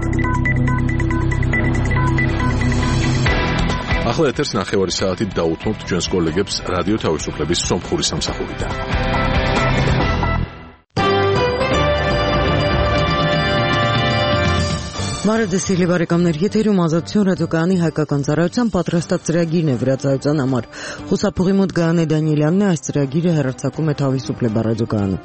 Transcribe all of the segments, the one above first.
ახლა ეთერს ნახევარი საათით დაუთმობთ ჩვენს კოლეგებს რადიო თავისუფლების სომხური სამსახურიდან. Մարզեսիլի բարեկամներ եթերում ազատություն ռադիոկայանի հայկական ծառայության պատրաստած ծրագիրն է վրացայության համար։ Խուսափողի մոտ Գայանե Դանիելյանն է, այս ծրագիրը հեռարձակում է Თავისუფლება ռադիոկայանում։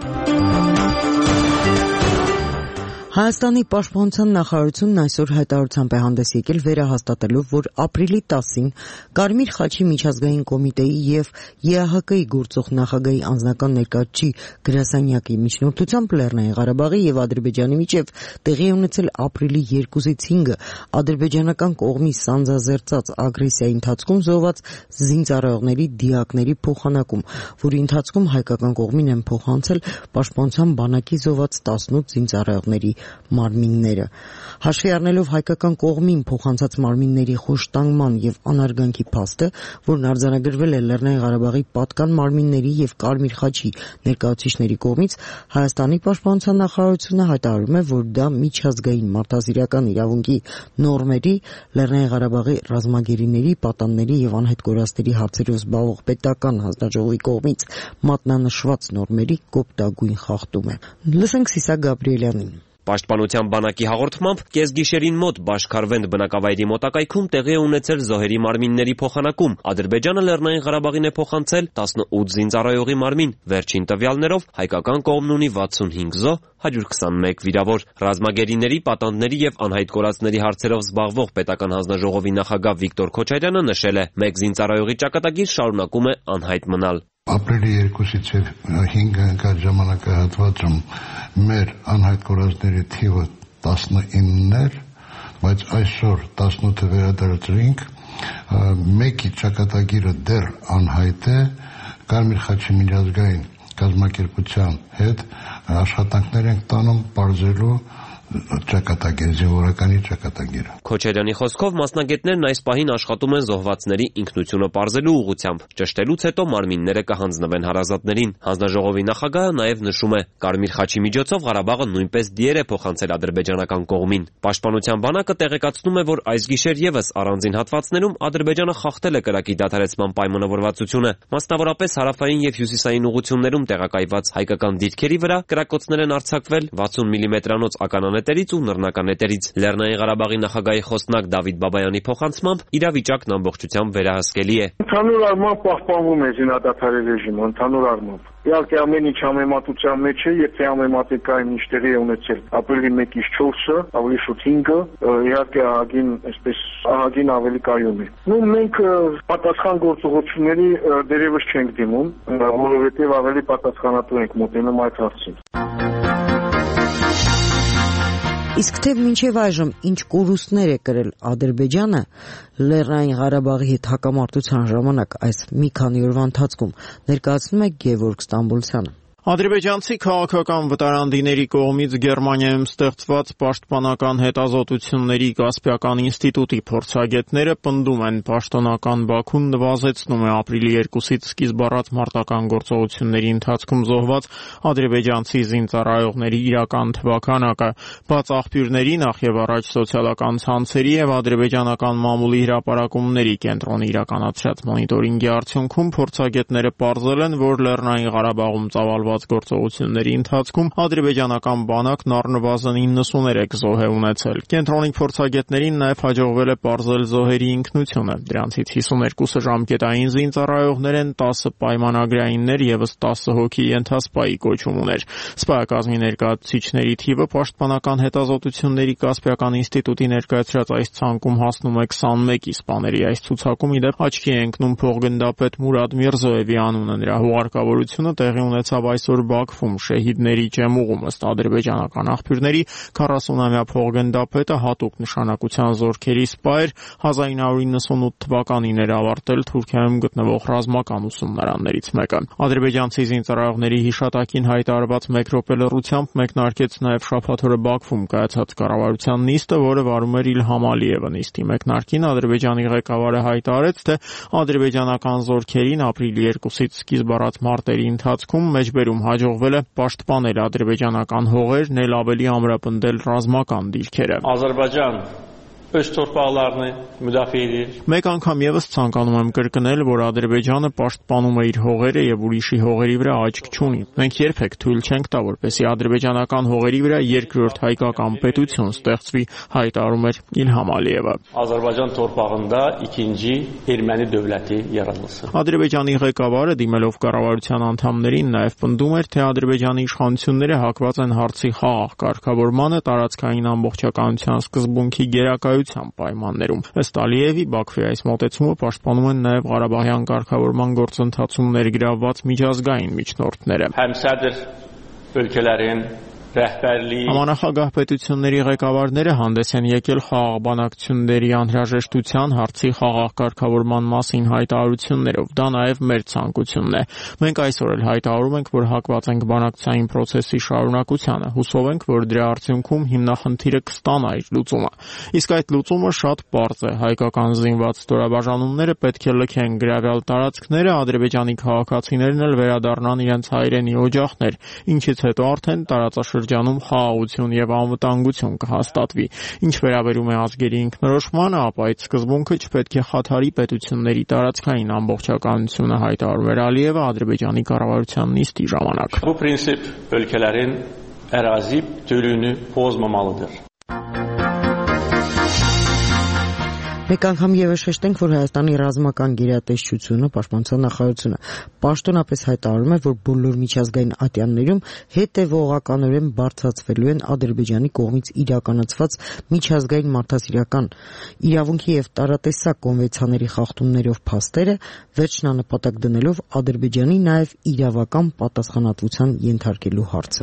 Հայաստանի պաշտպանության նախարարությունն այսօր հայտարարությամբ է հանդես եկել վերահաստատելով, որ ապրիլի 10-ին Կարմիր խաչի միջազգային կոմիտեի եւ ԵԱՀԿ-ի գործող նախագահի անձնական ներկայացուցիչ Գրասանյակի միջնորդությամբ Լեռնային Ղարաբաղի եւ Ադրբեջանի միջեւ տեղի է ունեցել ապրիլի 2-ից 5-ը ադրբեջանական կողմի սանձազերծած ագրեսիայի ընթացքում զոհված զինծառայողների դիակների փոխանակում, որի ընթացքում հայկական կողմին են փոխանցել պաշտպանության բանակի զոհված 18 զինծառայողների մարմինները։ Հաշվի առնելով հայկական կողմին փոխանցած մարմինների խոշտանգման եւ անարգանքի փաստը, որն արձանագրվել է Լեռնային Ղարաբաղի պատկան մարմինների եւ Կարմիր խաչի ներկայացուցիչների կողմից, Հայաստանի պաշտպանության նախարարությունը հայտարարում է, որ դա միջազգային մարդասիրական իրավունքի նորմերի, Լեռնային Ղարաբաղի ռազմագերիների, պատանների եւ անհետ կորածների հարցերով զբաղվող պետական հանձնաժողովի կողմից մատնանշված նորմերի կոպտագույն խախտում է։ Լսենք Սիսակ Գաբրիելյանին։ Պաշտպանության բանակի հաղորդմամբ կեսգիշերին մոտ Բաշքարվենդ բնակավայրի մոտակայքում տեղի է ունեցել զոհերի մարմինների փոխանակում։ Ադրբեջանը Լեռնային Ղարաբաղին է փոխանցել 18 զինծառայողի մարմին։ Վերջին տվյալներով հայկական կողմն ունի 65 զոհ, 121 վիրավոր։ Ռազմագերիների, պատանդների եւ անհայտ կորածների հարցերով զբաղվող պետական հանձնաժողովի նախագահ Վիկտոր Քոչարյանը նշել է, մեկ զինծառայողի ճակատագիր շարունակում է անհայտ մնալ։ Ապրիլի 2-ից 5-ը ընկած ժամանակահատվածում մեր անհայտ կորածների թիվը 19-ն էր, բայց այսօր 18-ը վերադարձրինք, մեկի ճակատագիրը դեռ անհայտ է, Կարմիր խաչի միջազգային կազմակերպության հետ աշխատանքներ ենք տանում պարզելու ճակատագիր, զինվորականի ճակատագիրը։ Քոչարյանի խոսքով մասնագետներն այս պահին աշխատում են զոհվածների ինքնությունը պարզելու ուղղությամբ։ Ճշտելուց հետո մարմինները կհանձնվեն հարազատներին։ Հանձնաժողովի նախագահը նաև նշում է, Կարմիր խաչի միջոցով Ղարաբաղը նույնպես դիեր է փոխանցել ադրբեջանական կողմին։ Պաշտպանության բանակը տեղեկացնում է, որ այս գիշեր եւս առանձին հատվածներում Ադրբեջանը խախտել է կրակի դադարեցման պայմանավորվածությունը։ Մասնավորապես հարավային եւ հյուսիսային ուղություններում տեղակայված հայկական դիրքերի վրա կրակոցներ են արձակվել 60 մմ-անոց ականանետերից ու նռնականետերից։ Լեռնային Ղարաբաղի նախագահի խոսնակ Դավիթ Բաբայանի փոխանցմամբ իրավիճակն ամբողջությամբ վերահսկելի է։ Ընդհանուր առմամբ պահպանվում է զինադադարի ռեժիմը, ընդհանուր առմամբ։ Իհարկե ամեն ինչ համեմատության մեջ է, եթե համեմատական ինչ տեղի է ունեցել ապրիլի 1-ից 4-ը, ավելի շուտ 5-ը, իհարկե ահագին ավելի կայուն է։ Մենք պատասխան գործողությունների դերևս չենք դիմում, որովհետև ավելի պատասխանատու ենք մոտենում այդ հարցին։ Իսկ թե մինչև այժմ ինչ կորուստներ է կրել Ադրբեջանը Լեռնային Ղարաբաղի հետ հակամարտության ժամանակ այս մի քանի օրվա ընթացքում, ներկայացնում է Գևորգ Ստամբոլցյանը։ Ադրբեջանցի քաղաքական վտարանդիների կողմից Գերմանիայում ստեղծված պաշտպանական հետազոտությունների Կասպիական ինստիտուտի փորձագետները պնդում են, պաշտոնական Բաքուն նվազեցնում է ապրիլի 2-ից սկիզբ առած մարտական գործողությունների ընթացքում զոհված ադրբեջանցի զինծառայողների իրական թվաքանակը։ Բաց աղբյուրների, նախ եւ առաջ սոցիալական ցանցերի եւ ադրբեջանական մամուլի հրապարակումների կենտրոնը իրականացրած մոնիտորինգի արդյունքում փորձագետները պարզել են, որ Լեռնային Ղարաբաղում ծավալված գործողությունների ընթացքում ադրբեջանական բանակն առնվազն 93 զոհ է ունեցել։ Կենտրոնի փորձագետներին նաև հաջողվել է պարզել զոհերի ինքնությունը։ Դրանցից 52-ը ժամկետային զինծառայողներ են, 10-ը պայմանագրայիններ, եւս 10 հոգի ենթասպայի կոչում ուներ։ Սպայակազմի ներկայացուցիչների թիվը պաշտպանական հետազոտությունների Կասպիական ինստիտուտի ներկայացրած այս ցանկում հասնում է 21-ի։ Սպաների այս ցուցակում իդեպ աչքի է ընկնում փոխգնդապետ Մուրադ Միրզոևի անունը։ Նրա հուղարկավորությունը տեղի ունեցավ այսօր Բաքվում շեհիդների ջեմուղում, ըստ ադրբեջանական աղբյուրների 40-ամյա փոխգնդապետը հատուկ նշանակության զորքերի սպա էր, 1998 թվականին էր ավարտել Թուրքիայում գտնվող ռազմական ուսումնարաններից մեկը։ Ադրբեջանցի զինծառայողների հիշատակին հայտարարված մեկ րոպե լռությամբ մեկնարկեց նաև շաբաթ օրը Բաքվում կայացած կառավարության նիստը, որը վարում էր Իլհամ Ալիևը։ Նիստի մեկնարկին Ադրբեջանի ղեկավարը հայտարարեց, թե ադրբեջանական զորքերին ապրիլի 2-ից սկիզբ առած մարտերի ընթացքում մեջբերում պայմաններում հաջողվել է պաշտպանել ադրբեջանական հողերն, էլ ավելի ամրապնդել ռազմական դիրքերը։ Azərbaycan öz torpaqlarını müdafiə edir. Մեկ անգամ եւս ցանկանում եմ կրկնել, որ Ադրբեջանը պաշտպանում է իր հողերը եւ ուրիշի հողերի վրա աչք չունի։ Մենք երբեք թույլ չենք տա, որպեսզի ադրբեջանական հողերի վրա երկրորդ հայկական պետություն ստեղծվի, հայտարարում էր Իլհամ Ալիևը։ Azərbaycan torpağında ikinci erməni dövləti yaradılsın. Ադրբեջանի ղեկավարը դիմելով կառավարության անդամներին նաեւ պնդում էր, թե Ադրբեջանի իշխանությունները հակված են հարցի խաղաղ կարգավորմանը, տարածքային ամբողջականության սկզբունքի գերակայության պայմաններում։ Ըստ Ալիևի, Բաքվի այս մոտեցումը պաշտպանում են նաեւ Ղարաբաղյան կարգավորման գործընթացում ներգրավված միջազգային միջնորդները։ Həmsədr ölkələrin rəhbərliyi Համանախագահ պետությունների ղեկավարները հանդես են եկել խաղաղ բանակցությունների անհրաժեշտության հարցի խաղաղ կարգավորման մասին հայտարարություններով։ Դա նաև մեր ցանկությունն է։ Մենք այսօր էլ հայտարարում ենք, որ հակված ենք բանակցային process-ի շարունակությանը։ Հուսով ենք, որ դրա արդյունքում հիմնախնդիրը կստանա իր լուծումը։ Իսկ այդ լուծումը շատ պարզ է։ Հայկական զինված ստորաբաժանումները պետք է լքեն գրավյալ տարածքները, ադրբեջանի քաղաքացիներն էլ վերադառնան իրենց հայրենի օջախներ, ինչից հետո արդեն տարածաշրջանում խաղաղություն եւ անվտանգություն կհաստատվի։ Ինչ վերաբերում է ազգերի ինքնորոշմանը, ապա այդ սկզբունքը չպետք է խաթարի պետությունների տարածքային ամբողջականությունը, հայտարարում էր Ալիևը Ադրբեջանի կառավարության նիստի ժամանակ։ Bu prinsip ölkələrin ərazi bütövlüyünü pozmamalıdır. Մեկ անգամ եւս շեշտենք, որ Հայաստանի ռազմական գերատեսչությունը, պաշտպանության նախարարությունը պաշտոնապես հայտարարում է, որ բոլոր միջազգային ատյաններում հետևողականորեն բարձրացվելու են Ադրբեջանի կողմից իրականացված միջազգային մարդասիրական իրավունքի եւ տարատեսակ կոնվենցիաների խախտումներով փաստերը, վերջնանպատակ դնելով Ադրբեջանի նաեւ իրավական պատասխանատվության ենթարկելու հարցը։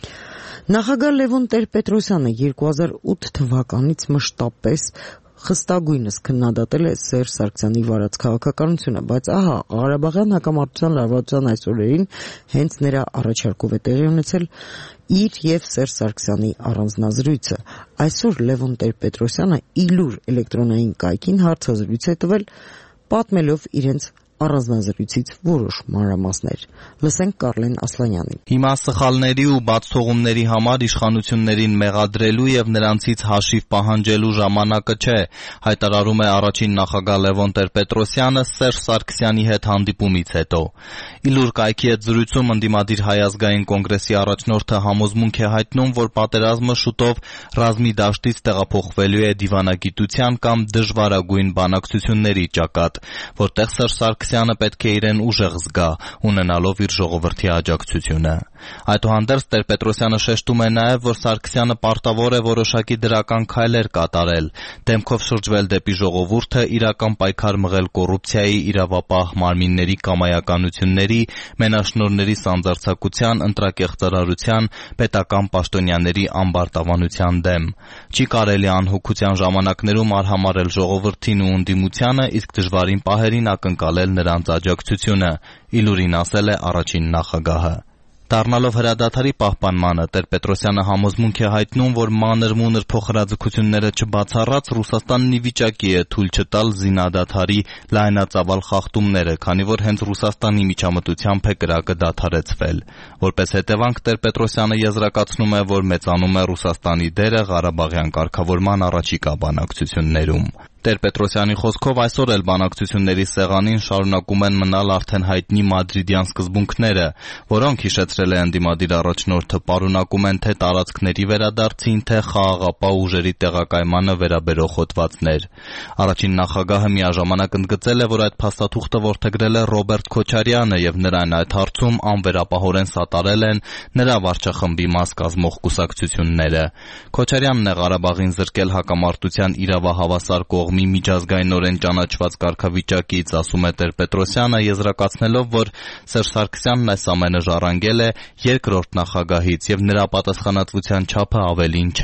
Նախագահ Լևոն Տեր-Պետրոսյանը 2008 թվականից մշտապես խստագույնս քննադատել է Սերժ Սարգսյանի վարած քաղաքականությունը, բայց ահա Ղարաբաղյան հակամարտության լարվածության այս օրերին հենց նրա առաջարկով է տեղի ունեցել իր եւ Սերժ Սարգսյանի առանձնազրույցը։ Այսօր Լևոն Տեր-Պետրոսյանը իլուր էլեկտրոնային կայքին հարցազրույց է տվել, պատմելով իրենց առանձնազրույցից որոշ մանրամասներ։ Լսենք Կարլեն Ասլանյանին։ Հիմա սխալների ու բացթողումների համար իշխանություններին մեղադրելու եւ նրանցից հաշիվ պահանջելու ժամանակը չէ, հայտարարում է առաջին նախագահ Լևոն Տեր-Պետրոսյանը Սերժ Սարգսյանի հետ հանդիպումից հետո։ Իլուր կայքի հետ զրույցում ընդդիմադիր Հայ ազգային կոնգրեսի առաջնորդը համոզմունք է հայտնում, որ պատերազմը շուտով ռազմի դաշտից տեղափոխվելու է դիվանագիտության կամ դժվարագույն բանակցությունների ճակատ, որտեղ Սերժ Սարգսյանը պետք է իրեն ուժեղ զգա, ունենալով իր ժողովրդի աջակցությունը։ Այդուհանդերձ Տեր-Պետրոսյանը շեշտում է նաև, որ Սարգսյանը պարտավոր է որոշակի դրական քայլեր կատարել, դեմքով շրջվել դեպի ժողովուրդը, իրական պայքար մղել կոռուպցիայի, իրավապահ մարմինների կամայականությունների, մենաշնորհների սանձարձակության, ընտրակեղծարարության, պետական պաշտոնյաների ամբարտավանության դեմ։ Չի կարելի անհոգության ժամանակներում արհամարել ժողովրդին ու ընդդիմությանը, իսկ դժվարին պահերին ակնկալել նրանց աջակցությունը, իլուրին ասել է առաջին նախագահը։ Դառնալով հրադադարի պահպանմանը, Տեր-Պետրոսյանը համոզմունք է հայտնում, որ մանր-մունր փոխհրաձգությունները չբացառած Ռուսաստանն ի վիճակի է թույլ չտալ զինադադարի լայնածավալ խախտումները, քանի որ հենց Ռուսաստանի միջամտությամբ է կրակը դադարեցվել։ Որպես հետևանք Տեր-Պետրոսյանը եզրակացնում է, որ մեծանում է Ռուսաստանի դերը Ղարաբաղյան կարգավորման առաջիկա բանակցություններում։ Տեր-Պետրոսյանի խոսքով այսօր էլ բանակցությունների սեղանին շարունակում են մնալ արդեն հայտնի մադրիդյան սկզբունքները, որոնք, հիշեցրել է ընդդիմադիր առաջնորդը, պարունակում են թե տարածքների վերադարձին, թե խաղաղապահ ուժերի տեղակայմանը վերաբերող հոդվածներ։ Առաջին նախագահը միաժամանակ ընդգծել է, որ այդ փաստաթուղթը որդեգրել է Ռոբերտ Քոչարյանը եւ նրան այդ հարցում անվերապահորեն սատարել են նրա վարչախմբի մաս կազմող կուսակցությունները։ Քոչարյանն է Ղարաբաղին զրկել հակամարտության իրավահավասար կողմի միջազգայինորեն ճանաչված կարգավիճակից, ասում է Տեր-Պետրոսյանը, եզրակացնելով, որ Սերժ Սարգսյանն այս ամենը ժառանգել է երկրորդ նախագահից եւ նրա պատասխանատվության չափը ավելին չէ։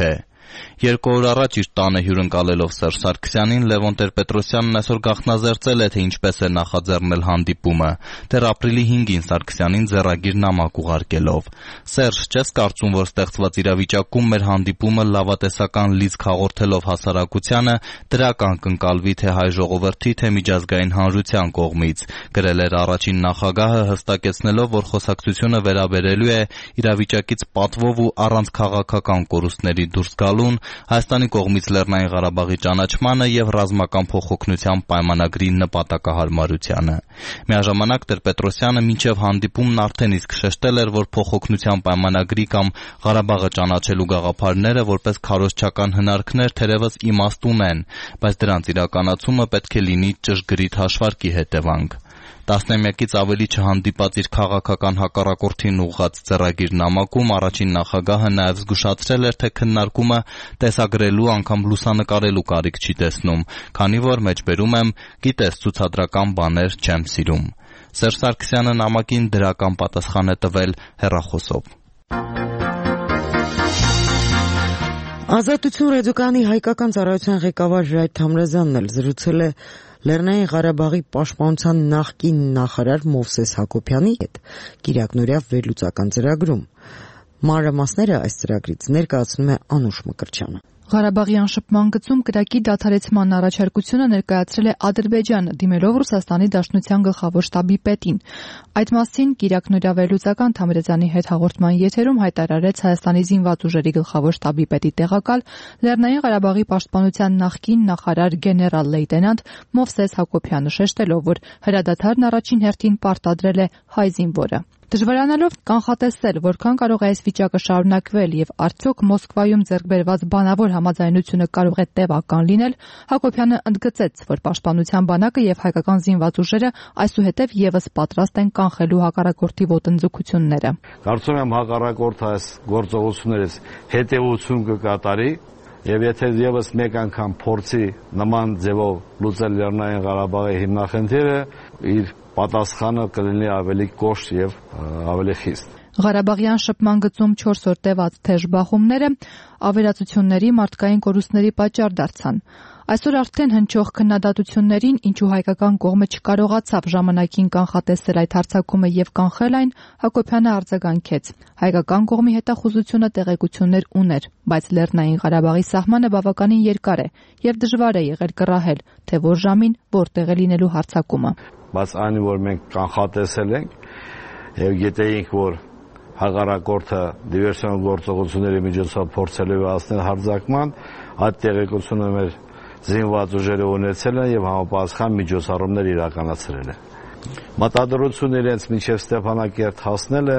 2 օր առաջ իր տանը հյուրընկալելով Սերժ Սարգսյանին, Լևոն Տեր-Պետրոսյանն այսօր գաղտնազերծել է, թե ինչպես է նախաձեռնել հանդիպումը, դեռ ապրիլի 5-ին Սարգսյանին ձեռագիր նամակ ուղարկելով։ Սերժ, չես կարծում, որ ստեղծված իրավիճակում մեր հանդիպումը լավատեսական լիցք հաղորդելով հասարակությանը դրական կընկալվի թե հայ ժողովրդի, թե միջազգային հանրության կողմից, գրել էր առաջին նախագահը, հստակեցնելով, որ խոսակցությունը վերաբերելու է իրավիճակից պատվով ու առանց քաղաքական կորուստների դուրս գալուն, Հայաստանի կողմից Լեռնային Ղարաբաղի ճանաչմանը եւ ռազմական փոխօգնության պայմանագրի նպատակահարմարությանը։ Միաժամանակ Տեր-Պետրոսյանը մինչև հանդիպումն արդեն իսկ շեշտել էր, որ փոխօգնության պայմանագրի կամ Ղարաբաղը ճանաչելու գաղափարները որպես քարոզչական հնարքներ թերևս իմաստ ունեն, բայց դրանց իրականացումը պետք է լինի ճշգրիտ հաշվարկի հետևանք։ Տասնամյակից ավելի չհանդիպած իր քաղաքական հակառակորդին ուղղած ձեռագիր նամակում առաջին նախագահը նաև զգուշացրել էր, թե քննարկումը տեսագրելու անգամ լուսանկարելու կարիք չի տեսնում, քանի որ մեջբերում եմ գիտես ցուցադրական բաներ չեմ սիրում։ Սերժ Սարգսյանը նամակին դրական պատասխան է տվել հեռախոսով։ Ազատություն ռադիոկայանի հայկական ծառայության ղեկավար Ժայթ Թամրազյանն էլ զրուցել է Լեռնային Ղարաբաղի պաշտպանության նախկին նախարար Մովսես Հակոբյանի հետ Կիրակնօրյա վերլուծական ծրագրում։ Մանրամասները այս ծրագրից ներկայացնում է Անուշ Մկրտչյանը։ Ղարաբաղի անշփման գծում կրակի դադարեցման առաջարկությունը ներկայացրել է Ադրբեջանը, դիմելով Ռուսաստանի Դաշնության գլխավոր շտաբի պետին։ Այդ մասին Կիրակնօրյա վերլուծական Թամրազյանի հետ հաղորդման եթերում հայտարարեց Հայաստանի զինված ուժերի գլխավոր շտաբի պետի տեղակալ Լեռնային Ղարաբաղի պաշտպանության նախկին նախարար գեներալ լեյտենանտ Մովսես Հակոբյանը, շեշտելով, որ հրադադարն առաջին հերթին պարտադրել է հայ զինվորը։ Դժվարանալով կանխատեսել, որքան կարող է այս վիճակը շարունակվել եւ արդյոք Մոսկվայում ձեռք բերված բանավոր համաձայնությունը կարող է տևական լինել, Հակոբյանը ընդգծեց, որ պաշտպանության բանակը եւ հայկական զինված ուժերը այսուհետև եւս պատրաստ են կանխելու հակառակորդի ոտնձգությունները։ Կարծում եմ հակառակորդը այս գործողություններից հետեւություն կկատարի եւ եթե եւս մեկ անգամ փորձի նման ձևով լուծել Լեռնային Ղարաբաղի հիմնախնդիրը, իր պատասխանը կլինի ավելի կոշտ եւ ավելի խիստ։ Ղարաբաղյան շփման գծում 4 օր տևած թեժ բախումները ավերածությունների, մարդկային կորուստների պատճառ դարձան։ Այսօր արդեն հնչող քննադատություններին, ինչու հայկական կողմը չկարողացավ ժամանակին կանխատեսել այդ հարձակումը եւ կանխել այն, Հակոբյանը արձագանքեց։ Հայկական կողմի հետախուզությունը տեղեկություններ ուներ, բայց Լեռնային Ղարաբաղի սահմանը բավականին երկար է եւ դժվար է եղել կռահել, թե որ ժամին որտեղ է լինելու հարձակումը։ Բայց այն, որ մենք կանխատեսել ենք եւ գիտեինք, որ հակառակորդը դիվերսիոն գործողությունների միջոցով փորձելու է հասնել հարձակման, այդ տեղեկությունը մեր զինված ուժերը ունեցել են եւ համապատասխան միջոցառումներ իրականացրել են։ Մտադրությունը իրենց մինչև Ստեփանակերտ հասնելը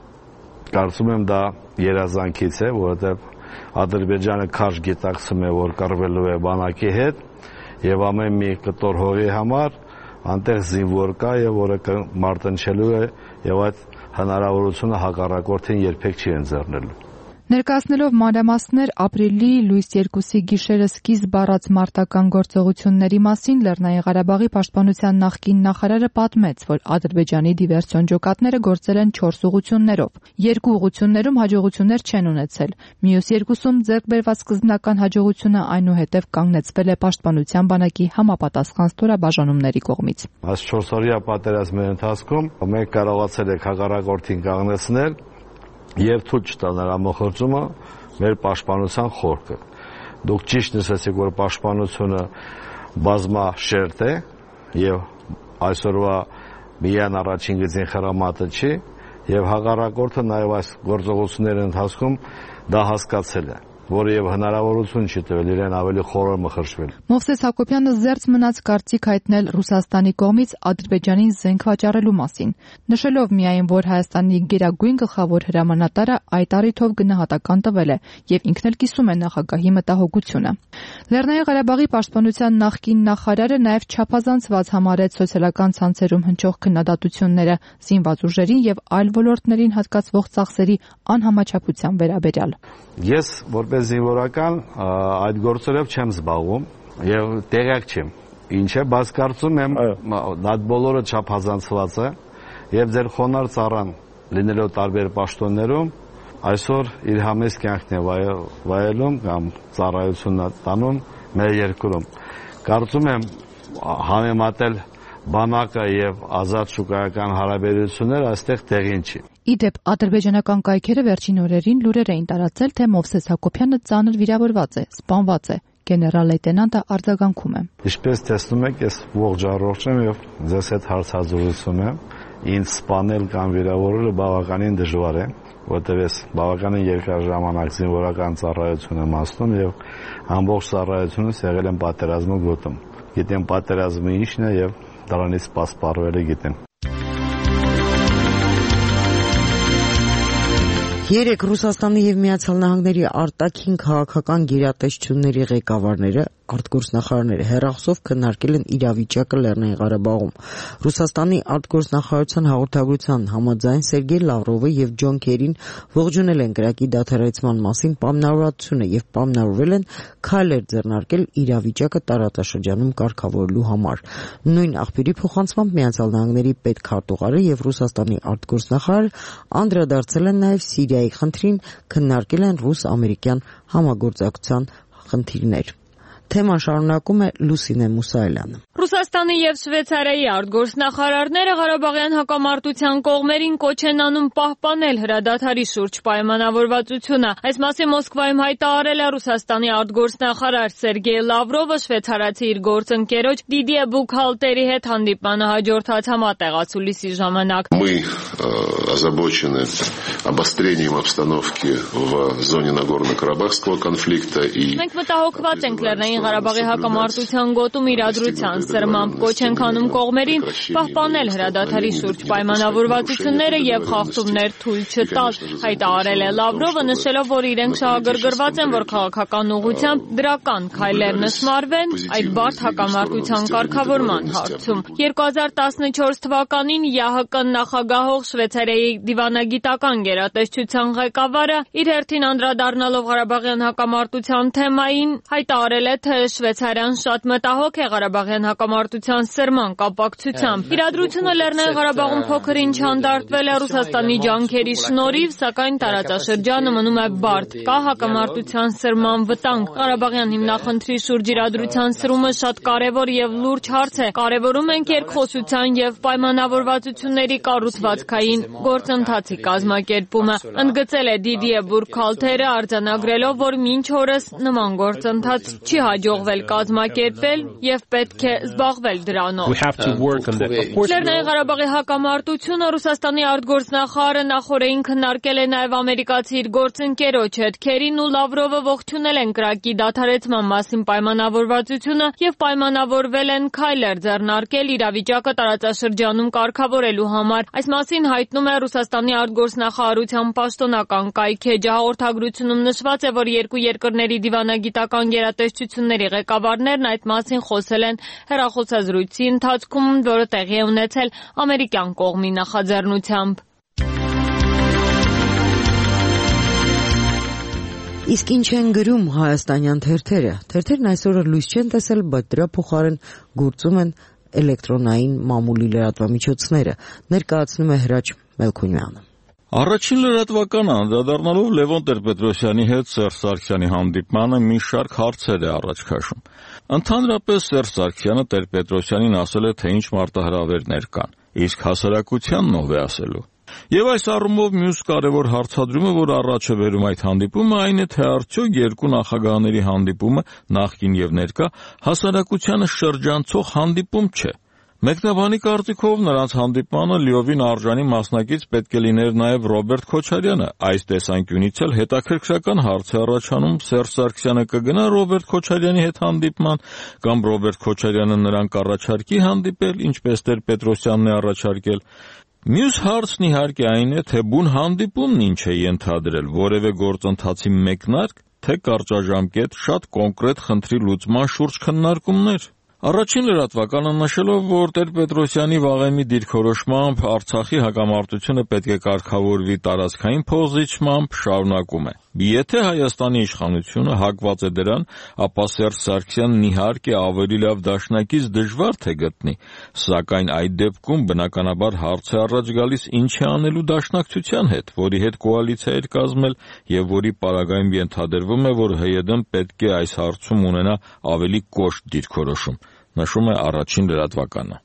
կարծում եմ դա երազանքից է, որովհետեւ Ադրբեջանը քաշ գիտակցում է, որ կռվելու է բանակի հետ եւ ամեն մի կտոր հողի համար անտեղ զինվոր կա եւ որը մարտնչելու է եւ այդ հնարավորությունը հակառակորդին երբեք չի ընձեռնելու։ Ներկայացնելով մանրամասներ ապրիլի լույս 2-ի գիշերը սկիզբ առած մարտական գործողությունների մասին Լեռնային Ղարաբաղի պաշտպանության նախկին նախարարը պատմեց, որ Ադրբեջանի դիվերսիոն ջոկատները գործել են 4 ուղղություններով։ 2 ուղղություններում հաջողություններ չեն ունեցել։ Մյուս 2-ում ձեռք բերված սկզբնական հաջողությունը այնուհետև կանգնեցվել է պաշտպանության բանակի համապատասխան ստորաբաժանումների կողմից։ Այս 4-օրյա պատերազմի ընթացքում մենք կարողացել ենք հակառակորդին կանգնեցնել եւ թույլ չտալ նրա մխրճումը մեր պաշտպանության խորքը։ Դուք ճիշտ նշեցիք, որ պաշտպանությունը բազմաշերտ է եւ այսօրվա միայն առաջին գծին խրամատը չի եւ հակառակորդը նաեւ այս գործողությունների ընթացքում դա հասկացել է, որը եւ հնարավորություն չի տվել իրեն ավելի խորը մխրճվել։ Մովսես Հակոբյանը զերծ մնաց կարծիք հայտնել Ռուսաստանի կողմից Ադրբեջանին զենք վաճառելու մասին, նշելով միայն, որ Հայաստանի գերագույն գլխավոր հրամանատարը այդ առիթով գնահատական տվել է եւ ինքն էլ կիսում է նախագահի մտահոգությունը։ Լեռնային Ղարաբաղի պաշտպանության նախկին նախարարը նաեւ չափազանցված համարեց սոցիալական ցանցերում հնչող քննադատությունները զինված ուժերին եւ այլ ոլորտներին հատկացվող ծախսերի անհամաչափության վերաբերյալ։ Ես որպես զինվորական այդ գործերով չեմ զբաղվում եւ տեղյակ չեմ ինչ է, բայց կարծում եմ այդ բոլորը չափազանցված է եւ ձեր խոնարհ ծառան լինելով տարբեր պաշտոններում այսօր իր համեստ կյանքն է վայելում կամ ծառայություն տանում մեր երկրում։ Կարծում եմ համեմատել բանակը եւ ազատ շուկայական հարաբերությունները այստեղ տեղին չի։ Իդեպ ադրբեջանական կայքերը վերջին օրերին լուրեր էին տարածել, թե Մովսես Հակոբյանը ծանր վիրավորված է, սպանված է։ Գեներալ լեյտենանտը արձագանքում է։ Ինչպես տեսնում եք, ես ողջ առողջ եմ եւ ձեզ հետ հարցազրույցում եմ։ Ինձ սպանել կամ վիրավորելը բավականին դժվար է, որտեղ ես բավականին երկար ժամանակ զինվորական ծառայություն եմ անցնում եւ ամբողջ ծառայությունս եղել եմ պատերազմի գոտում։ Գիտեմ պատերազմը ինչն է եւ դրանից սպասպարվելը գիտեմ։ Երեք Ռուսաստանի եւ Միացյալ Նահանգների արտաքին քաղաքական գերատեսչությունների ղեկավարները արտգործնախարարները հեռախոսով քննարկել են իրավիճակը Լեռնային Ղարաբաղում։ Ռուսաստանի արտգործնախարարության հաղորդագրության համաձայն Սերգեյ Լավրովը եւ Ջոն Քերին ողջունել են կրակի դադարեցման մասին պայմանավորվածությունը եւ պայմանավորվել են քայլեր ձեռնարկել իրավիճակը տարածաշրջանում կարգավորելու համար։ Նույն աղբյուրի փոխանցմամբ Միացյալ Նահանգների պետքարտուղարը եւ Ռուսաստանի արտգործնախարարը անդրադարձել են նաեւ Սիրիայի խնդրին, քննարկել են ռուս-ամերիկյան համագործակցության խնդիրներ։ Թեման շարունակում է Լուսինե Մուսայելյանը։ Ռուսաստանի եւ Շվեյցարիայի արտգործնախարարները Ղարաբաղյան հակամարտության կողմերին կոչ են անում պահպանել հրադադարի շուրջ պայմանավորվածությունը։ Այս մասին Մոսկվայում հայտարարել է Ռուսաստանի արտգործնախարար Սերգեյ Լավրովը շվեյցարացի իր գործընկերոջ Դիդիե Բուքհալտերի հետ հանդիպմանը հաջորդած համատեղացուլիսի ժամանակ։ Мы озабочены обострением обстановки в зоне Нагорно-Карабахского конфликта и Մենք մտահոգված ենք Լեռնային Ղարաբաղի հակամարտության գոտում իրադրության սրմամբ կոչ ենք անում կողմերին պահպանել հրադադարի շուրջ պայմանավորվածությունները եւ խախտումներ թույլ չտալ, հայտարարել է Լավրովը, նշելով, որ իրենք շահագրգռված են, որ քաղաքական ուղղությամբ դրական քայլեր նշմարվեն այդ բարդ հակամարտության կարգավորման հարցում։ 2014 թվականին ՀՀԿ նախագահող Շվեյցարիայի դիվանագիտական գերատեսչության ղեկավարը իր հերթին անդրադառնալով Ղարաբաղյան հակամարտության թեմային հայտարարել է, թե Շվեյցարիան շատ մտահոգ է Ղարաբաղյան հակամարտության սրման կապակցությամբ։ Իրադրությունը Լեռնային Ղարաբաղում փոքր ինչ հանդարտվել է Ռուսաստանի ջանքերի շնորհիվ, սակայն տարածաշրջանը մնում է բարդ։ Կա հակամարտության սրման վտանգ։ Ղարաբաղյան հիմնախնդրի շուրջ իրադրության սրումը շատ կարևոր եւ լուրջ հարց է։ Կարևորում ենք երկխոսության եւ պայմանավորվածությունների կառուցվածքային գործընթացի կազմակերպումը։ Ընդգծել է Դիդիե Բուքհալտերը, արձանագրելով, որ մինչ օրս նման գործընթաց չի հաջողվել կազմակերպել եւ պետք է զբաղվել դրանով։ Լեռնային Ղարաբաղի հակամարտությունը Ռուսաստանի արտգործնախարարը նախորդին քննարկել է նաեւ ամերիկացի իր գործընկերոջ հետ։ Քերին ու Լավրովը ողջունել են կրակի դադարեցման մասին պայմանավորվածությունը եւ պայմանավորվել են քայլեր ձեռնարկել իրավիճակը տարածաշրջանում կարգավորելու համար։ Այս մասին հայտնում է Ռուսաստանի արտգործնախարարության պաշտոնական կայքեջը։ Հաղորդագրությունում նշված է, որ երկու երկրների դիվանագիտական գերատեսչությունների ղեկավարներն այդ մասին խոսել են հեռախոսազրույցի ընթացքում, որը տեղի է ունեցել ամերիկյան կողմի նախաձեռնությամբ։ Իսկ ինչ են գրում հայաստանյան թերթերը։ Թերթերն այսօր լույս չեն տեսել, բայց դրա փոխարեն գործում են էլեկտրոնային մամուլի լրատվամիջոցները, ներկայացնում է Հրաչ Մելքոնյանը։ Առաջին լրատվականը անդրադառնալով Լևոն Տեր-Պետրոսյանի հետ Սերժ Սարգսյանի հանդիպմանը մի շարք հարցեր է առաջ քաշում։ Ընդհանրապես Սերժ Սարգսյանը Տեր-Պետրոսյանին ասել է, թե ինչ մարտահրավերներ կան, իսկ հասարակությանն ով է ասելու։ Եվ այս առումով մյուս կարևոր հարցադրումը, որ առաջ է բերում այդ հանդիպումը, այն է, թե արդյոք երկու նախագահների հանդիպումը, նախկին եւ ներկա, հասարակությանը շրջանցող հանդիպում չէ։ Մեկնաբանի կարծիքով նրանց հանդիպմանը լիովին արժանի մասնակից պետք է լիներ նաև Ռոբերտ Քոչարյանը։ Այս տեսանկյունից էլ հետաքրքրական հարց է առաջանում՝ Սերժ Սարգսյանը կգնա Ռոբերտ Քոչարյանի հետ հանդիպման, կամ Ռոբերտ Քոչարյանը նրան կառաջարկի հանդիպել, ինչպես Տեր-Պետրոսյանն է առաջարկել։ Մյուս հարցն իհարկե այն է, թե բուն հանդիպումն ինչ է ենթադրել, որևէ գործընթացի մեկնարկ, թե կարճաժամկետ, շատ կոնկրետ խնդրի լուծման շուրջ քննարկումներ։ Առաջին լրատվականը նշելով, որ Տեր-Պետրոսյանի վաղեմի դիրքորոշմամբ Արցախի հակամարտությունը պետք է կարգավորվի տարածքային փոխզիջմամբ, շարունակում է. Եթե Հայաստանի իշխանությունը հակված է դրան, ապա Սերժ Սարգսյանն իհարկե ավելի լավ դաշնակից դժվար թե գտնի, սակայն այդ դեպքում բնականաբար հարց է առաջ գալիս ինչ է անելու դաշնակցության հետ, որի հետ կոալիցիա էր կազմել եւ որի պարագայում ենթադրվում է, որ ՀՅԴ-ն պետք է այս հարցում ունենա ավելի կոշտ դիրքորոշում, նշում է Առաջին լրատվականը։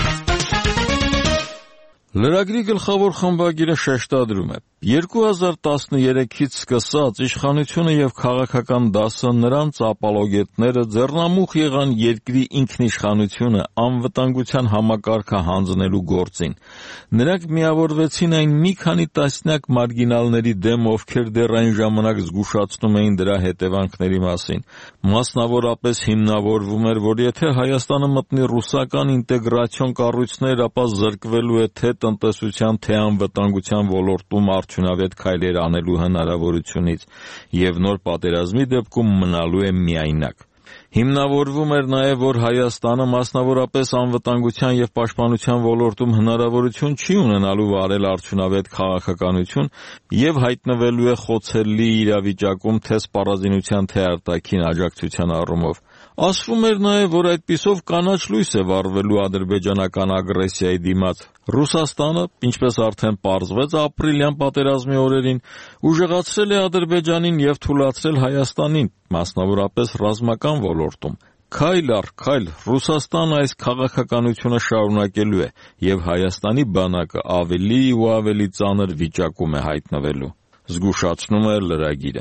Լրագրի գլխավոր խմբագիրը շեշտադրում է. 2013-ից սկսած իշխանությունը եւ քաղաքական դասը նրանց ապալոգետները ձեռնամուխ եղան երկրի ինքնիշխանությունը անվտանգության համակարգը հանձնելու գործին։ Նրանք միավորվեցին այն մի քանի տասնյակ մարգինալների դեմ, ովքեր դեռ այն ժամանակ զգուշացնում էին դրա հետևանքների մասին։ Մասնավորապես հիմնավորվում էր, որ եթե Հայաստանը մտնի ռուսական ինտեգրացիոն կառույցներ, ապա զրկվելու է թե տնտեսության, թե անվտանգության ոլորտում արդյունավետ քայլեր անելու հնարավորությունից եւ նոր պատերազմի դեպքում մնալու է միայնակ։ Հիմնավորվում էր նաև, որ Հայաստանը մասնավորապես անվտանգության եւ պաշտպանության ոլորտում հնարավորություն չի ունենալու վարել արդյունավետ քաղաքականություն եւ հայտնվելու է խոցելի իրավիճակում թե սպառազինության, թե արտաքին աջակցության առումով։ Ասվում էր նաև, որ այդպիսով կանաչ լույս է վառվելու ադրբեջանական ագրեսիայի դիմաց։ Ռուսաստանը, ինչպես արդեն պարզվեց ապրիլյան պատերազմի օրերին, ուժեղացրել է Ադրբեջանին եւ թուլացրել Հայաստանին, մասնավորապես ռազմական ոլորտում։ Քայլ առ քայլ Ռուսաստանը այս քաղաքականությունը շարունակելու է եւ Հայաստանի բանակը ավելի ու ավելի ծանր վիճակում է հայտնվելու, զգուշացնում է լրագիրը։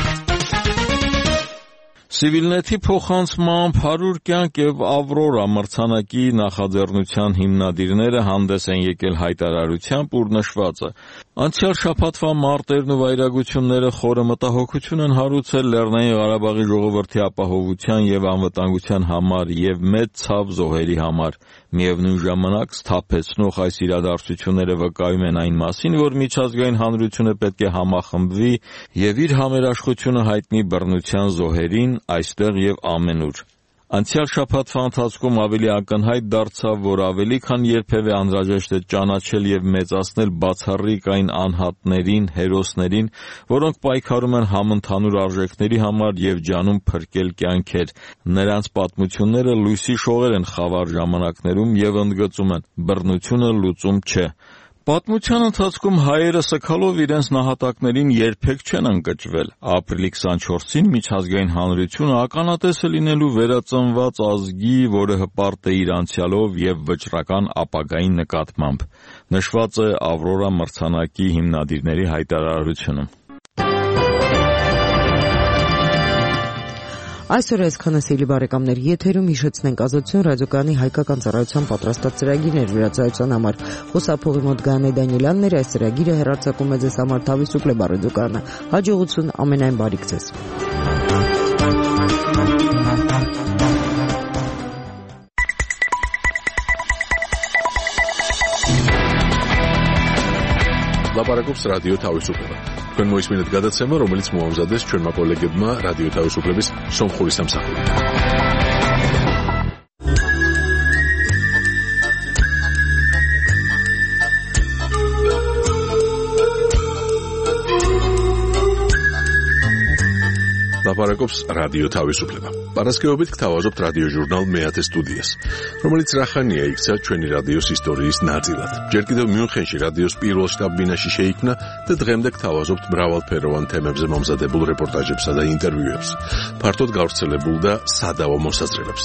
Civilnet-ի փոխանցմամբ 100 կյանք եւ Ավրորա մրցանակի նախաձեռնության հիմնադիրները հանդես են եկել հայտարարությամբ, ուր նշված է. Անցյալ շաբաթվա մարտերն ու վայրագությունները խորը մտահոգություն են հարուցել Լեռնային Ղարաբաղի ժողովրդի ապահովության եւ անվտանգության համար եւ մեծ ցավ զոհերի համար։ Միևնույն ժամանակ սթափեցնող այս իրադարձությունները վկայում են այն մասին, որ միջազգային հանրությունը պետք է համախմբվի եւ իր համերաշխությունը հայտնի բռնության զոհերին այստեղ եւ ամենուր։ Անցյալ շաբաթվա ընթացքում ավելի ակնհայտ դարձավ, որ ավելի քան երբևէ անհրաժեշտ է ճանաչել եւ մեծացնել բացառիկ այն անհատներին, հերոսներին, որոնք պայքարում են համընդհանուր արժեքների համար եւ ջանում փրկել կյանքեր։ Նրանց պատմությունները լույսի շողեր են խավար ժամանակներում եւ ընդգծում են. բռնությունը լուծում չէ։ Պատմության ընթացքում հայերը սգալով իրենց նահատակներին երբեք չեն ընկճվել։ Ապրիլի 24-ին միջազգային հանրությունը ականատես է լինելու վերածնված ազգի, որը հպարտ է իր անցյալով եւ վճռական ապագայի նկատմամբ, նշված է Ավրորա մրցանակի հիմնադիրների հայտարարությունում։ Այսօր այսքանը սիրելի բարեկամներ, եթերում հիշեցնենք Ազատություն ռադիոկայանի հայկական ծառայության պատրաստած ծրագիրներ վերացայության համար խոսափողի մոտ Գայանե Դանիելյանն էր, այս ծրագիրը հեռարձակում է ձեզ համար Թավիսուկ Լեբարեդոկյանը։ Հաջողություն, ամենայն բարիք ձեզ։ Լապարակობს ռադիո Թավիսուկը։ Თქვენ მოისმინეთ გადაცემა, რომელიც მოამზადეს ჩვენმა კოლეგებმა რადიო თავისუფლების სომხური სამსახური. ლაპარაკობს რადიო თავისუფლება. Პარასკევობით გთავაზობთ რადიო ჟურნალ მეათე სტუდიას, რომელიც რახანია იქცა ჩვენი რადიოს ისტორიის ნაწილად. ჯერ კიდევ მიუნხენში რადიოს პირველ შტაბ-ბინაში შეიქმნა და დღემდე გთავაზობთ მრავალფეროვან თემებზე მომზადებულ რეპორტაჟებსა და ინტერვიუებს, ფართოდ გავრცელებულ და სადავო მოსაზრებებს.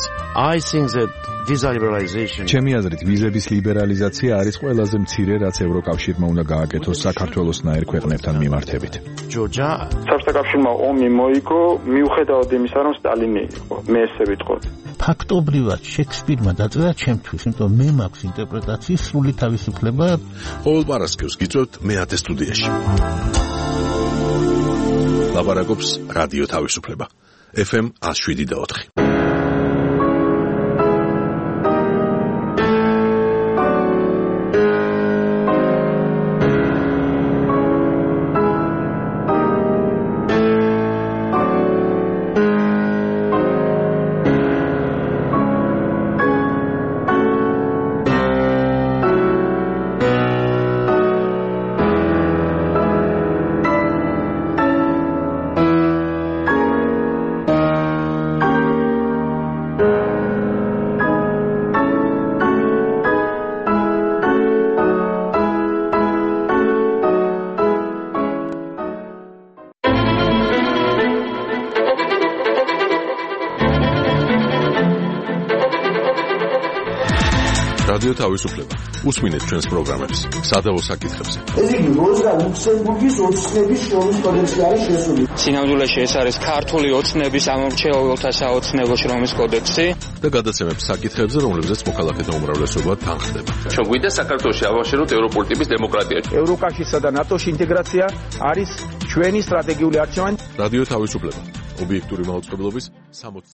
ჩემი აზრით, ვიზების ლიბერალიზაცია არის ყველაზე მცირე, რაც ევროკავშირმა უნდა გააკეთოს საქართველოსნაირ ქვეყნებთან მიმართებით. საბჭოთა ომი მოიგო მიუხედავად იმისა, რომ სტალინი იყო, მე ესე ვიტყოდ. ფაქტობრივად შექსპირმა დაწერა ჩემთვის, იმიტომ მე მაქვს ინტერპრეტაციის სრული თავისუფლება. ყოველ პარასკევს გიწევთ მეათე სტუდიაში. ლაპარაკობს რადიო თავისუფლება. FM 107.4. რადიო თავისუფლება. უსმინეთ ჩვენს პროგრამებს სადავო საკითხებზე. ეს იგი როზა ლუქსემბურგის ოცნების შრომის კოდექსი არის შესული. სინამდვილეში ეს არის ქართული ოცნების ამომრჩეველთა საოცნებო შრომის კოდექსი და გადაცემებს საკითხებზე, რომლებზეც მოქალაქეთა უმრავლესობა თანხდება. ჩვენ გვინდა საქართველოში ავაშენოთ ევროპული ტიპის დემოკრატია. ევროკავშირსა და ნატოში ინტეგრაცია არის ჩვენი სტრატეგიული არჩევანი. რადიო თავისუფლება. ობიექტური მაუწყებლობის 60